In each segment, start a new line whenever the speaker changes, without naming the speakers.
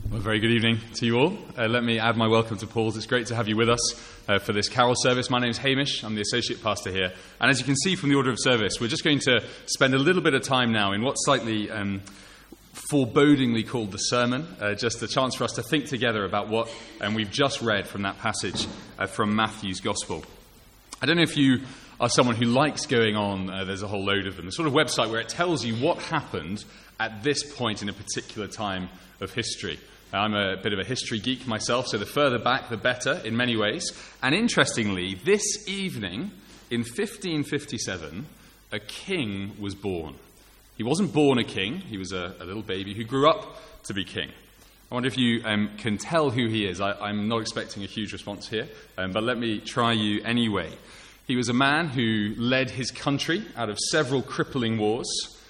Well, very good evening to you all. Let me add my welcome to Paul's. It's great to have you with us for this carol service. My name's Hamish. I'm the associate pastor here. And as you can see from the order of service, we're just going to spend a little bit of time now in what's slightly forebodingly called the sermon, just a chance for us to think together about what we've just read from that passage from Matthew's Gospel. I don't know if you are someone who likes going on, there's a whole load of them, a sort of website where it tells you what happened at this point in a particular time of history. I'm a bit of a history geek myself, so the further back, the better in many ways. And interestingly, this evening, in 1557, a king was born. He wasn't born a king, he was a little baby who grew up to be king. I wonder if you can tell who he is. I'm not expecting a huge response here, but let me try you anyway. He was a man who led his country out of several crippling wars.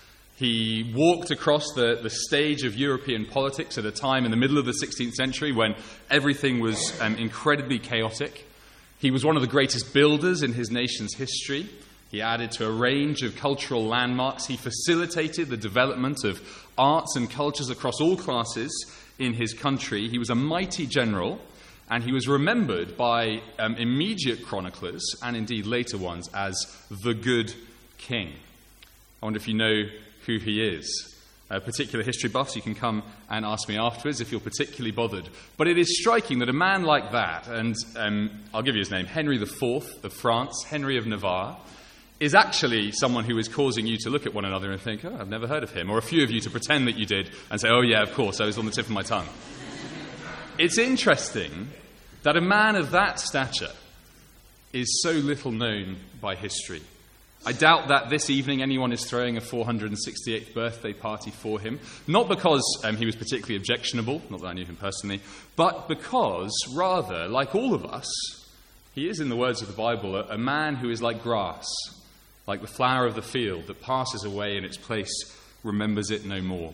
He walked across the stage of European politics at a time in the middle of the 16th century when everything was incredibly chaotic. He was one of the greatest builders in his nation's history. He added to a range of cultural landmarks. He facilitated the development of arts and cultures across all classes in his country. He was a mighty general, and he was remembered by immediate chroniclers, and indeed later ones, as the good king. I wonder if you know who he is. Particular history buffs, you can come and ask me afterwards if you're particularly bothered. But it is striking that a man like that, and I'll give you his name, Henry IV of France, Henry of Navarre, is actually someone who is causing you to look at one another and think, oh, I've never heard of him. Or a few of you to pretend that you did and say, oh yeah, of course, I was on the tip of my tongue. It's interesting that a man of that stature is so little known by history. I doubt that this evening anyone is throwing a 468th birthday party for him, not because he was particularly objectionable, not that I knew him personally, but because, rather, like all of us, he is, in the words of the Bible, a man who is like grass, like the flower of the field that passes away and its place remembers it no more.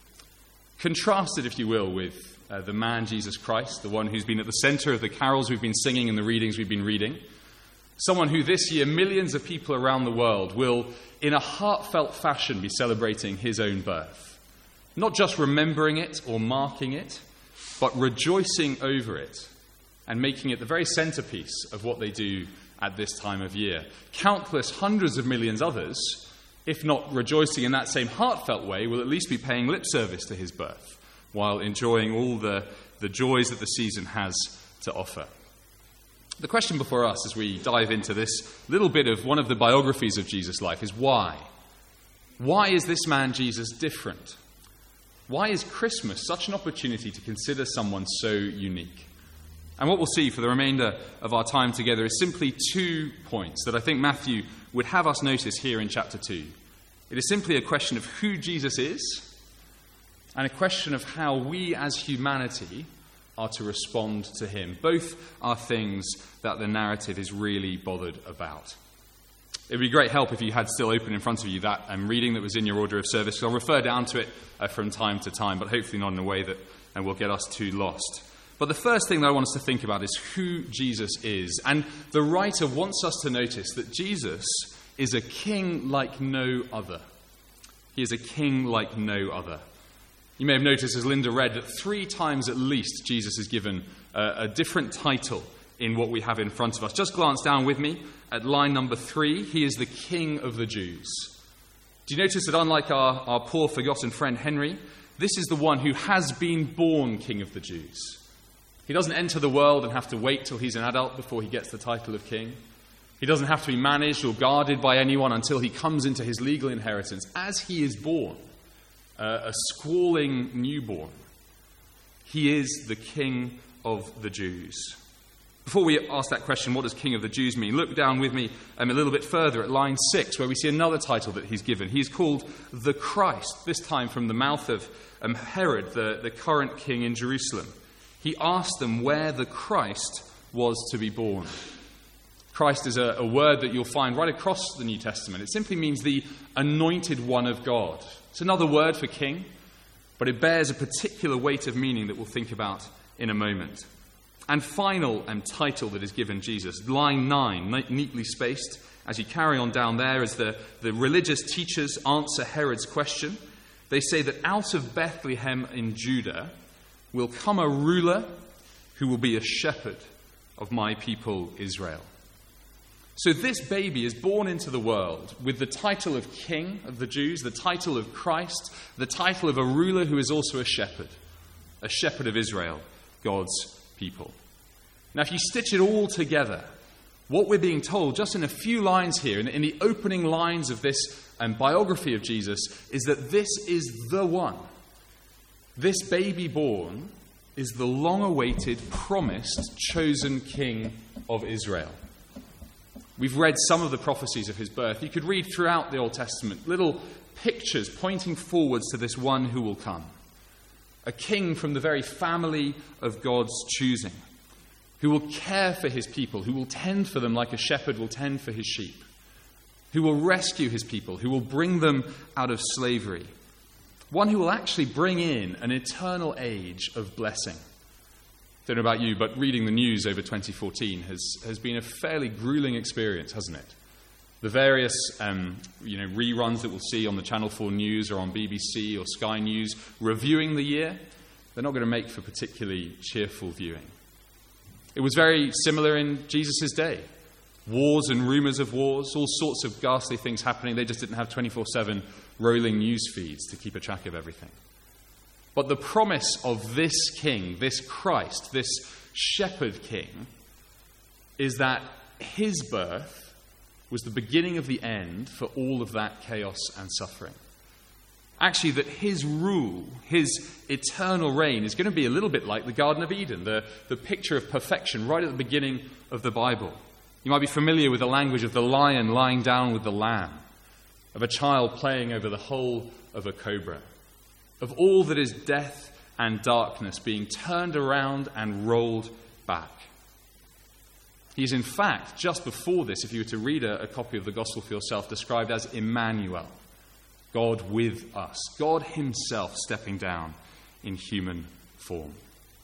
Contrast it, if you will, with the man Jesus Christ, the one who's been at the centre of the carols we've been singing and the readings we've been reading. Someone who this year millions of people around the world will, in a heartfelt fashion, be celebrating his own birth. Not just remembering it or marking it, but rejoicing over it and making it the very centrepiece of what they do at this time of year. Countless hundreds of millions others, if not rejoicing in that same heartfelt way, will at least be paying lip service to his birth, while enjoying all the joys that the season has to offer. The question before us as we dive into this little bit of one of the biographies of Jesus' life is why? Why is this man Jesus different? Why is Christmas such an opportunity to consider someone so unique? And what we'll see for the remainder of our time together is simply 2 points that I think Matthew would have us notice here in chapter 2. It is simply a question of who Jesus is and a question of how we as humanity are to respond to him. Both are things that the narrative is really bothered about. It would be great help if you had still open in front of you that reading that was in your order of service. I'll refer down to it from time to time, but hopefully not in a way that will get us too lost. But the first thing that I want us to think about is who Jesus is. And the writer wants us to notice that Jesus is a king like no other. He is a king like no other. You may have noticed, as Linda read, that 3 times at least Jesus is given a different title in what we have in front of us. Just glance down with me at line number 3. He is the King of the Jews. Do you notice that unlike our poor forgotten friend Henry, this is the one who has been born King of the Jews. He doesn't enter the world and have to wait till he's an adult before he gets the title of king. He doesn't have to be managed or guarded by anyone until he comes into his legal inheritance. As he is born, a squalling newborn, he is the King of the Jews. Before we ask that question, what does King of the Jews mean? Look down with me a little bit further at line 6, where we see another title that he's given. He's called the Christ, this time from the mouth of Herod, the current king in Jerusalem. He asked them where the Christ was to be born. Christ is a word that you'll find right across the New Testament. It simply means the anointed one of God. It's another word for king, but it bears a particular weight of meaning that we'll think about in a moment. And final title that is given Jesus, line 9, neatly spaced, as you carry on down there, as the religious teachers answer Herod's question. They say that out of Bethlehem in Judah, will come a ruler who will be a shepherd of my people Israel. So this baby is born into the world with the title of King of the Jews, the title of Christ, the title of a ruler who is also a shepherd of Israel, God's people. Now, if you stitch it all together, what we're being told just in a few lines here, in the opening lines of this biography of Jesus, is that this is the one. This baby born is the long-awaited, promised, chosen King of Israel. We've read some of the prophecies of his birth. You could read throughout the Old Testament little pictures pointing forwards to this one who will come. A king from the very family of God's choosing, who will care for his people, who will tend for them like a shepherd will tend for his sheep, who will rescue his people, who will bring them out of slavery. One who will actually bring in an eternal age of blessing. Don't know about you, but reading the news over 2014 has been a fairly grueling experience, hasn't it? The various reruns that we'll see on the Channel 4 News or on BBC or Sky News reviewing the year, they're not going to make for particularly cheerful viewing. It was very similar in Jesus' day. Wars and rumours of wars, all sorts of ghastly things happening. They just didn't have 24/7 rolling news feeds to keep a track of everything. But the promise of this king, this Christ, this shepherd king, is that his birth was the beginning of the end for all of that chaos and suffering. Actually, that his rule, his eternal reign, is going to be a little bit like the Garden of Eden, the picture of perfection right at the beginning of the Bible. You might be familiar with the language of the lion lying down with the lamb, of a child playing over the hole of a cobra, of all that is death and darkness being turned around and rolled back. He is, in fact, just before this, if you were to read a copy of the Gospel for yourself, described as Emmanuel, God with us, God himself stepping down in human form.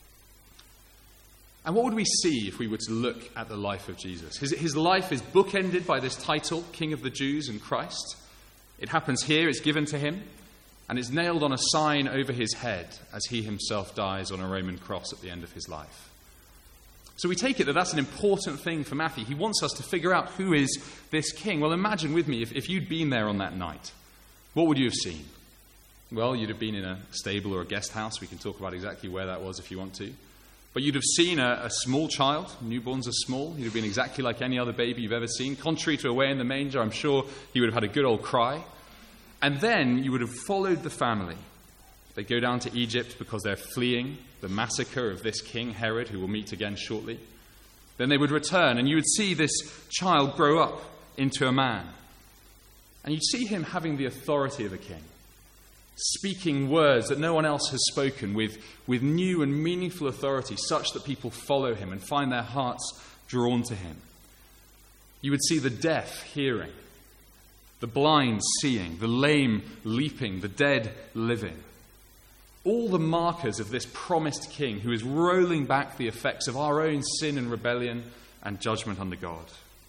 And what would we see if we were to look at the life of Jesus? His life is bookended by this title, King of the Jews and Christ. It happens here, it's given to him, and it's nailed on a sign over his head as he himself dies on a Roman cross at the end of his life. So we take it that that's an important thing for Matthew. He wants us to figure out who is this king. Well, imagine with me if you'd been there on that night. What would you have seen? Well, you'd have been in a stable or a guest house. We can talk about exactly where that was if you want to. But you'd have seen a small child. Newborns are small. He'd have been exactly like any other baby you've ever seen. Contrary to Away in the Manger, I'm sure he would have had a good old cry. And then you would have followed the family. They go down to Egypt because they're fleeing the massacre of this king, Herod, who we'll meet again shortly. Then they would return, and you would see this child grow up into a man. And you'd see him having the authority of a king, speaking words that no one else has spoken with new and meaningful authority, such that people follow him and find their hearts drawn to him. You would see the deaf hearing, the blind seeing, the lame leaping, the dead living. All the markers of this promised king who is rolling back the effects of our own sin and rebellion and judgment under God.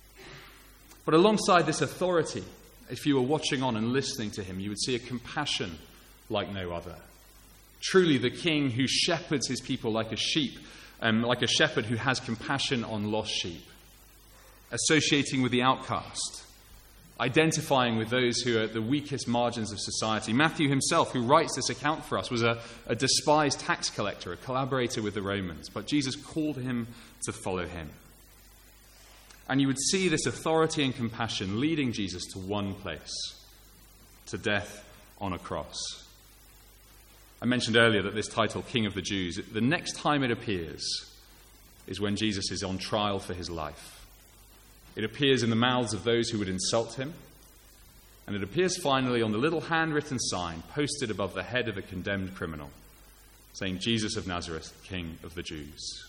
But alongside this authority, if you were watching on and listening to him, you would see a compassion like no other. Truly the king who shepherds his people like a sheep, like a shepherd who has compassion on lost sheep, associating with the outcast, identifying with those who are at the weakest margins of society. Matthew himself, who writes this account for us, was a despised tax collector, a collaborator with the Romans, but Jesus called him to follow him. And you would see this authority and compassion leading Jesus to one place, to death on a cross. I mentioned earlier that this title, King of the Jews, the next time it appears is when Jesus is on trial for his life. It appears in the mouths of those who would insult him, and it appears finally on the little handwritten sign posted above the head of a condemned criminal, saying, Jesus of Nazareth, King of the Jews.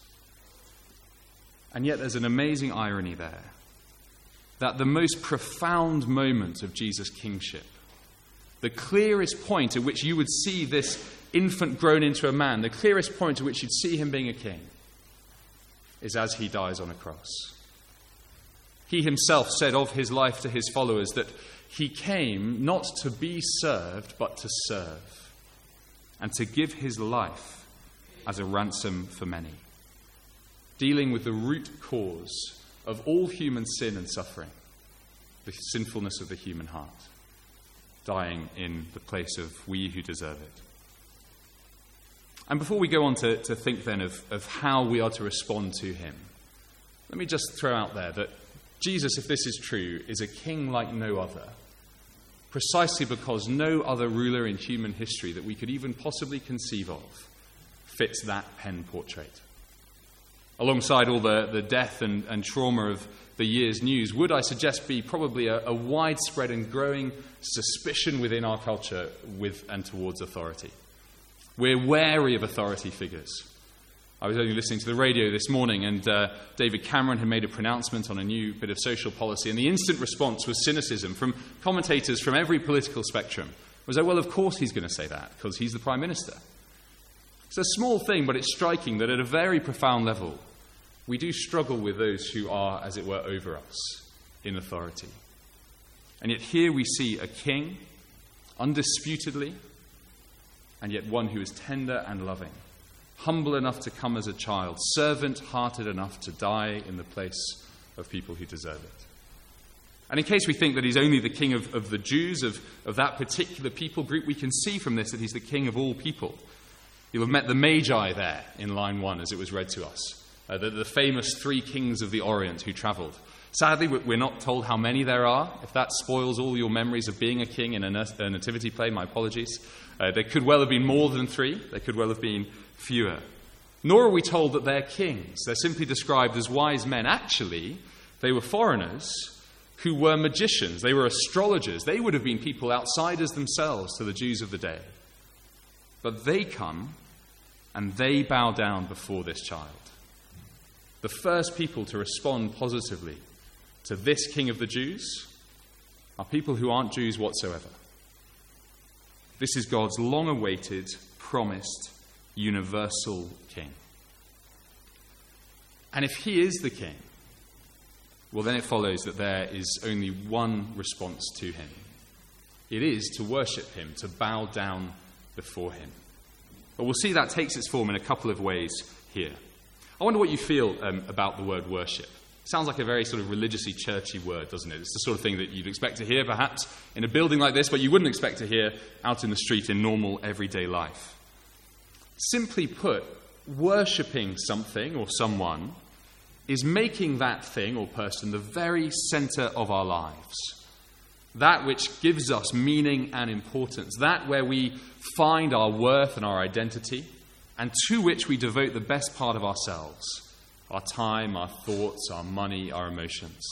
And yet there's an amazing irony there, that the most profound moment of Jesus' kingship, the clearest point at which you would see this infant grown into a man, the clearest point at which you'd see him being a king, is as he dies on a cross. He himself said of his life to his followers that he came not to be served, but to serve, and to give his life as a ransom for many, dealing with the root cause of all human sin and suffering, the sinfulness of the human heart, dying in the place of we who deserve it. And before we go on to think then of how we are to respond to him, let me just throw out there that Jesus, if this is true, is a king like no other, precisely because no other ruler in human history that we could even possibly conceive of fits that pen portrait. Alongside all the death and trauma of the year's news, would, I suggest, be probably a widespread and growing suspicion within our culture with and towards authority. We're wary of authority figures. I was only listening to the radio this morning, and David Cameron had made a pronouncement on a new bit of social policy, and the instant response was cynicism from commentators from every political spectrum. It was like, well, of course he's going to say that, because he's the Prime Minister. It's a small thing, but it's striking that at a very profound level, we do struggle with those who are, as it were, over us in authority. And yet here we see a king, undisputedly, and yet one who is tender and loving, humble enough to come as a child, servant-hearted enough to die in the place of people who deserve it. And in case we think that he's only the king of the Jews, of that particular people group, we can see from this that he's the king of all people. You'll have met the Magi there in line 1 as it was read to us, the famous 3 kings of the Orient who travelled. Sadly, we're not told how many there are. If that spoils all your memories of being a king in a nativity play, my apologies. There could well have been more than 3. There could well have been fewer. Nor are we told that they're kings. They're simply described as wise men. Actually, they were foreigners who were magicians. They were astrologers. They would have been people outsiders themselves to the Jews of the day. But they come and they bow down before this child. The first people to respond positively to this king of the Jews are people who aren't Jews whatsoever. This is God's long-awaited, promised, universal king. And if he is the king, well, then it follows that there is only one response to him. It is to worship him, to bow down before him. But we'll see that takes its form in a couple of ways here. I wonder what you feel about the word worship. Sounds like a very sort of religiously churchy word, doesn't it? It's the sort of thing that you'd expect to hear perhaps in a building like this, but you wouldn't expect to hear out in the street in normal everyday life. Simply put, worshipping something or someone is making that thing or person the very centre of our lives. That which gives us meaning and importance. That where we find our worth and our identity, and to which we devote the best part of ourselves. Our time, our thoughts, our money, our emotions.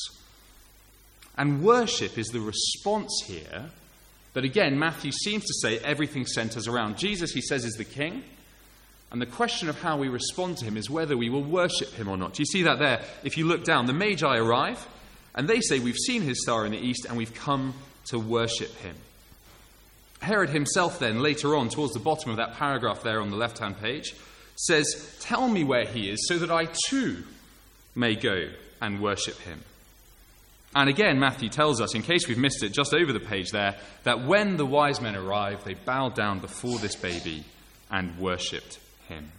And worship is the response here that, again, Matthew seems to say everything centres around. Jesus, he says, is the king. And the question of how we respond to him is whether we will worship him or not. Do you see that there? If you look down, the Magi arrive, and they say, we've seen his star in the east, and we've come to worship him. Herod himself then, later on, towards the bottom of that paragraph there on the left-hand page, says, tell me where he is, so that I too may go and worship him. And again, Matthew tells us, in case we've missed it, just over the page there, that when the wise men arrived, they bowed down before this baby and worshipped him.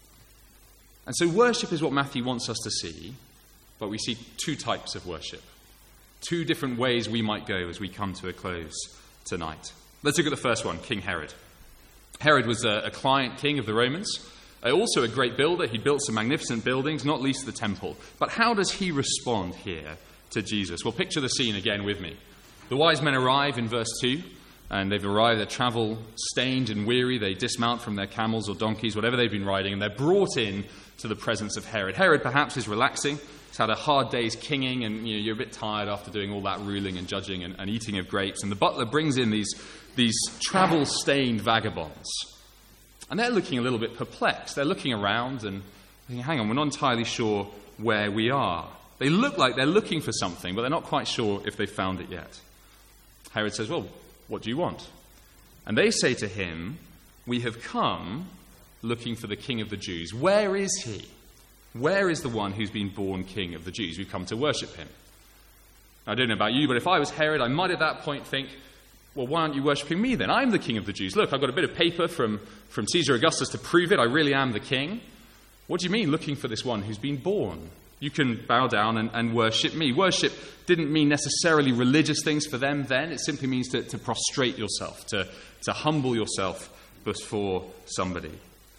And so worship is what Matthew wants us to see, but we see 2 types of worship. 2 different ways we might go as we come to a close tonight. Let's look at the first one, King Herod. Herod was a client king of the Romans, also a great builder. He built some magnificent buildings, not least the temple. But how does he respond here to Jesus? Well, picture the scene again with me. The wise men arrive in verse 2, and they've arrived, they're travel-stained and weary. They dismount from their camels or donkeys, whatever they've been riding, and they're brought in to the presence of Herod. Herod perhaps is relaxing. He's had a hard day's kinging, and you're a bit tired after doing all that ruling and judging and eating of grapes. And the butler brings in these travel-stained vagabonds. And they're looking a little bit perplexed. They're looking around and thinking, hang on, we're not entirely sure where we are. They look like they're looking for something, but they're not quite sure if they've found it yet. Herod says, well, what do you want? And they say to him, we have come looking for the King of the Jews. Where is he? Where is the one who's been born King of the Jews? We've come to worship him. I don't know about you, but if I was Herod, I might at that point think, well, why aren't you worshipping me then? I'm the king of the Jews. Look, I've got a bit of paper from Caesar Augustus to prove it. I really am the king. What do you mean, looking for this one who's been born? You can bow down and worship me. Worship didn't mean necessarily religious things for them then. It simply means to prostrate yourself, to humble yourself before somebody.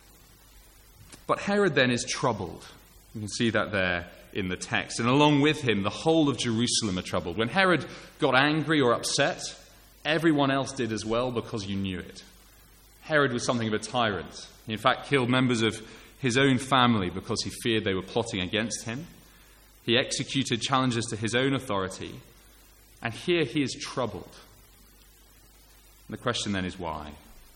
But Herod then is troubled. You can see that there in the text. And along with him, the whole of Jerusalem are troubled. When Herod got angry or upset, everyone else did as well, because you knew it. Herod was something of a tyrant. He in fact killed members of his own family because he feared they were plotting against him. He executed challenges to his own authority. And here he is troubled. And the question then is why?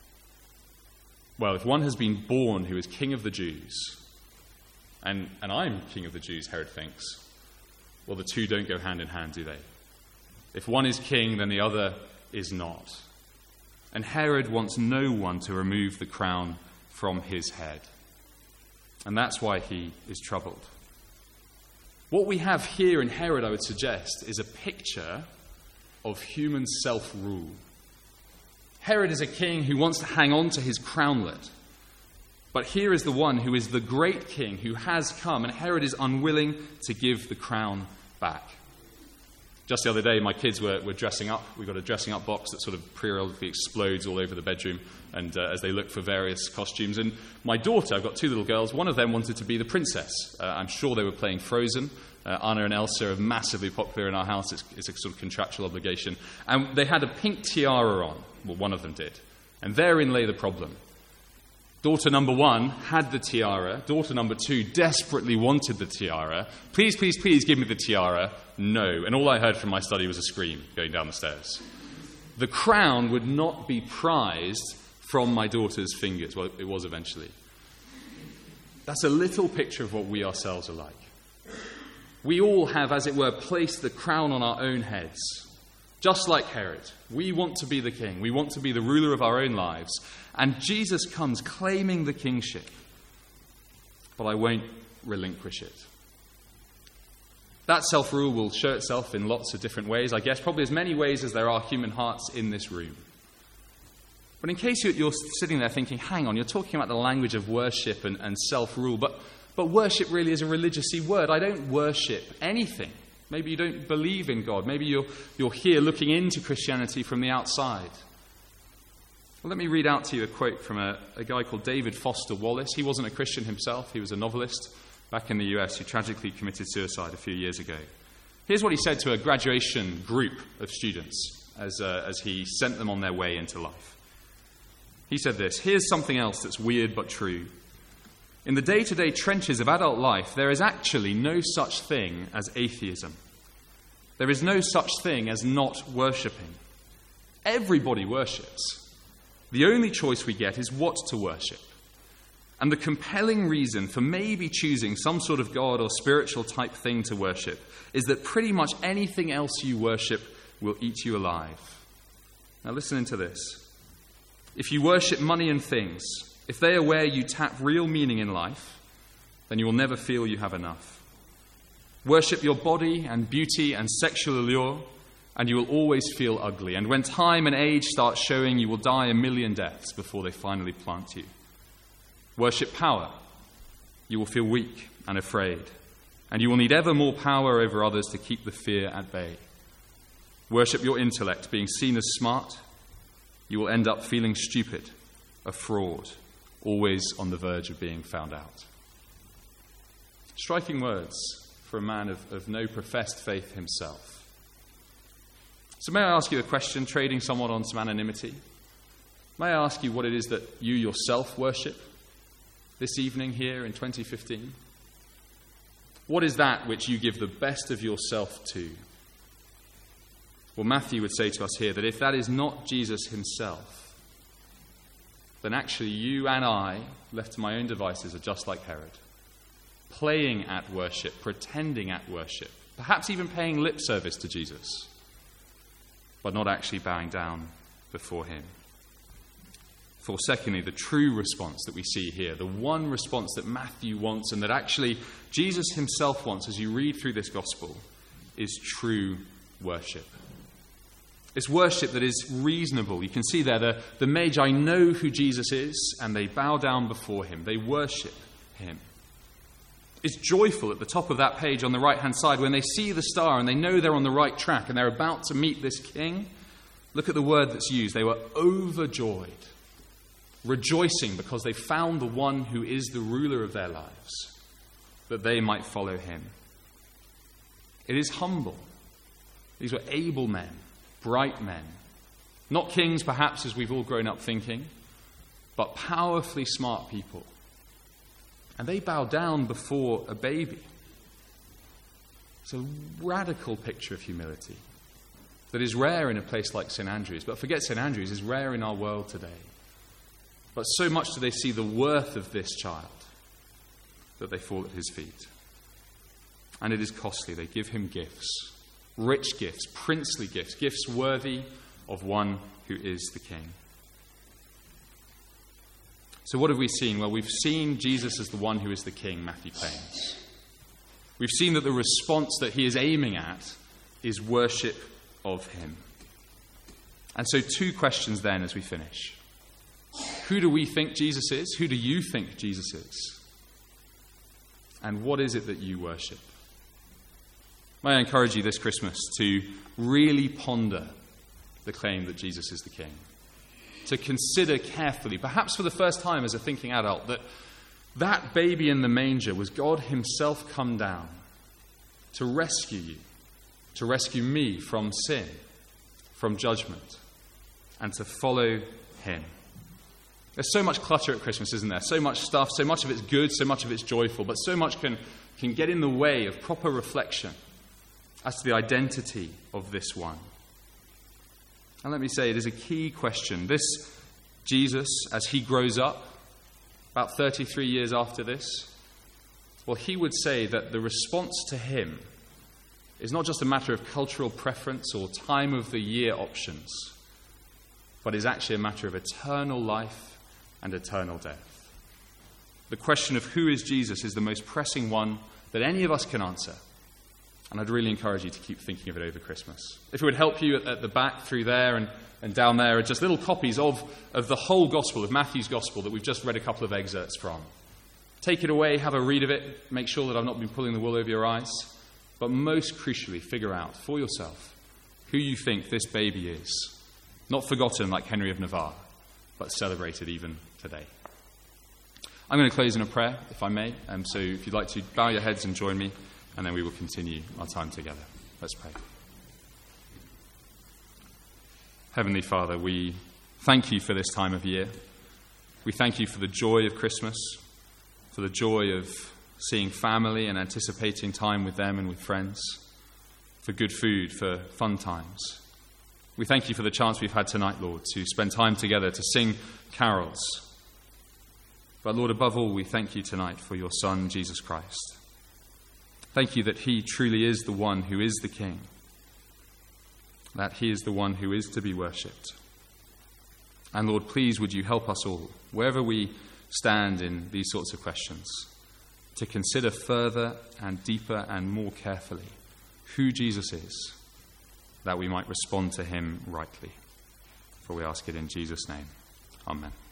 Well, if one has been born who is king of the Jews, and I'm king of the Jews, Herod thinks, well, the two don't go hand in hand, do they? If one is king, then the other is not. And Herod wants no one to remove the crown from his head. And that's why he is troubled. What we have here in Herod, I would suggest, is a picture of human self-rule. Herod is a king who wants to hang on to his crownlet. But here is the one who is the great king who has come, and Herod is unwilling to give the crown back. Just the other day, my kids were dressing up. We've got a dressing up box that sort of periodically explodes all over the bedroom, and as they look for various costumes. And my daughter, I've got two little girls, one of them wanted to be the princess. I'm sure they were playing Frozen. Anna and Elsa are massively popular in our house. It's a sort of contractual obligation. And they had a pink tiara on. Well, one of them did. And therein lay the problem. Daughter number one had the tiara. Daughter number two desperately wanted the tiara. Please, please, please give me the tiara. No. And all I heard from my study was a scream going down the stairs. The crown would not be prized from my daughter's fingers. Well, it was eventually. That's a little picture of what we ourselves are like. We all have, as it were, placed the crown on our own heads. Just like Herod, we want to be the king. We want to be the ruler of our own lives. And Jesus comes claiming the kingship. But I won't relinquish it. That self-rule will show itself in lots of different ways. I guess probably as many ways as there are human hearts in this room. But in case you're sitting there thinking, hang on, you're talking about the language of worship and self-rule. But worship really is a religious-y word. I don't worship anything. Maybe you don't believe in God. Maybe you're here looking into Christianity from the outside. Well, let me read out to you a quote from a guy called David Foster Wallace. He wasn't a Christian himself. He was a novelist back in the US who tragically committed suicide a few years ago. Here's what he said to a graduation group of students as he sent them on their way into life. He said this: "Here's something else that's weird but true. In the day-to-day trenches of adult life, there is actually no such thing as atheism. There is no such thing as not worshipping. Everybody worships. The only choice we get is what to worship. And the compelling reason for maybe choosing some sort of God or spiritual type thing to worship is that pretty much anything else you worship will eat you alive." Now listen into this. If you worship money and things, if they are where you tap real meaning in life, then you will never feel you have enough. Worship your body and beauty and sexual allure, and you will always feel ugly. And when time and age start showing, you will die a million deaths before they finally plant you. Worship power. You will feel weak and afraid, and you will need ever more power over others to keep the fear at bay. Worship your intellect, being seen as smart. You will end up feeling stupid, a fraud, always on the verge of being found out. Striking words for a man of no professed faith himself. So may I ask you a question, trading somewhat on some anonymity? May I ask you what it is that you yourself worship this evening here in 2015? What is that which you give the best of yourself to? Well, Matthew would say to us here that if that is not Jesus himself, then actually you and I, left to my own devices, are just like Herod. Playing at worship, pretending at worship, perhaps even paying lip service to Jesus, but not actually bowing down before him. For secondly, the true response that we see here, the one response that Matthew wants and that actually Jesus himself wants as you read through this gospel, is true worship. It's worship that is reasonable. You can see there the Magi know who Jesus is, and they bow down before him. They worship him. It's joyful at the top of that page on the right-hand side when they see the star and they know they're on the right track and they're about to meet this king. Look at the word that's used. They were overjoyed, rejoicing because they found the one who is the ruler of their lives, that they might follow him. It is humble. These were able men, bright men. Not kings, perhaps, as we've all grown up thinking, but powerfully smart people. And they bow down before a baby. It's a radical picture of humility that is rare in a place like St. Andrews. But forget St. Andrews, is rare in our world today. But so much do they see the worth of this child that they fall at his feet. And it is costly. They give him gifts, rich gifts, princely gifts, gifts worthy of one who is the king. So what have we seen? Well, we've seen Jesus as the one who is the king, Matthew claims. We've seen that the response that he is aiming at is worship of him. And so 2 questions then as we finish. Who do we think Jesus is? Who do you think Jesus is? And what is it that you worship? May I encourage you this Christmas to really ponder the claim that Jesus is the king. To consider carefully, perhaps for the first time as a thinking adult, that baby in the manger was God himself come down to rescue you, to rescue me from sin, from judgment, and to follow him. There's so much clutter at Christmas, isn't there? So much stuff, so much of it's good, so much of it's joyful, but so much can get in the way of proper reflection as to the identity of this one. And let me say, it is a key question. This Jesus, as he grows up, about 33 years after this, well, he would say that the response to him is not just a matter of cultural preference or time of the year options, but is actually a matter of eternal life and eternal death. The question of who is Jesus is the most pressing one that any of us can answer. And I'd really encourage you to keep thinking of it over Christmas. If it would help you at the back through there and down there are just little copies of the whole Gospel, of Matthew's Gospel, that we've just read a couple of excerpts from. Take it away, have a read of it, make sure that I've not been pulling the wool over your eyes. But most crucially, figure out for yourself who you think this baby is. Not forgotten like Henry of Navarre, but celebrated even today. I'm going to close in a prayer, if I may. So if you'd like to bow your heads and join me, and then we will continue our time together. Let's pray. Heavenly Father, we thank you for this time of year. We thank you for the joy of Christmas, for the joy of seeing family and anticipating time with them and with friends, for good food, for fun times. We thank you for the chance we've had tonight, Lord, to spend time together, to sing carols. But Lord, above all, we thank you tonight for your Son, Jesus Christ. Thank you that he truly is the one who is the King, that he is the one who is to be worshipped. And Lord, please would you help us all, wherever we stand in these sorts of questions, to consider further and deeper and more carefully who Jesus is, that we might respond to him rightly. For we ask it in Jesus' name. Amen.